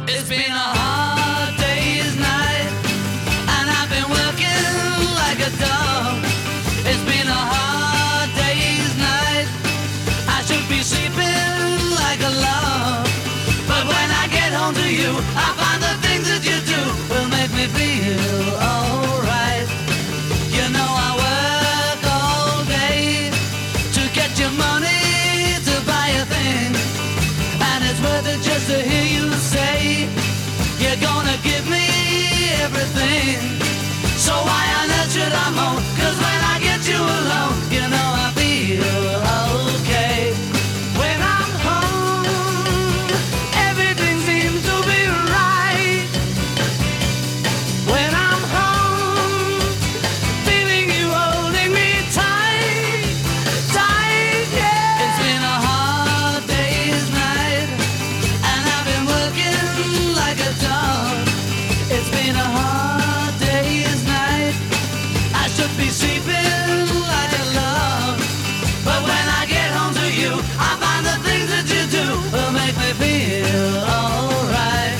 It's been a hard day's night, and I've been working like a dog. It's been a hard day's night, I should be sleeping like a log. But when I get home to you, I find the things that you do will make me feel alright. You know I work all day to get your money to buy a thing, and it's worth it just to hear you say you're gonna give me everything. So why on earth should I moan? 'Cause when I get you alone, you know I feel okay. When I'm home, everything seems to be right. When I'm home, feeling you holding me tight, tight, yeah. It's been a hard day's night, and I've been working like a dog. It's been a hard day's night, I should be sleeping like a log. But when I get home to you, I find the things that you do will make me feel alright.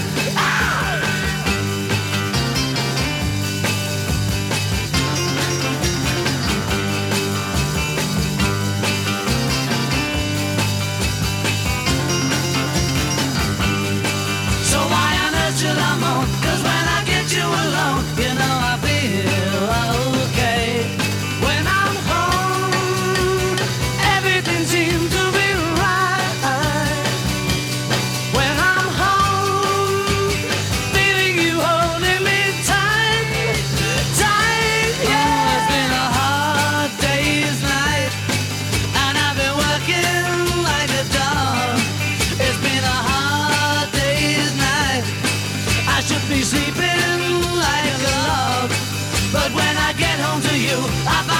So why on earth should I moan? 'Cause when I get you alone, you know I feel okay. When I'm home, everything seems to be right. When I'm home, feeling you holding me tight, tight, yeah. It's been a hard day's night, and I've been working like a dog. It's been a hard day's night, I should be sleeping like a log. But when I get home to you, I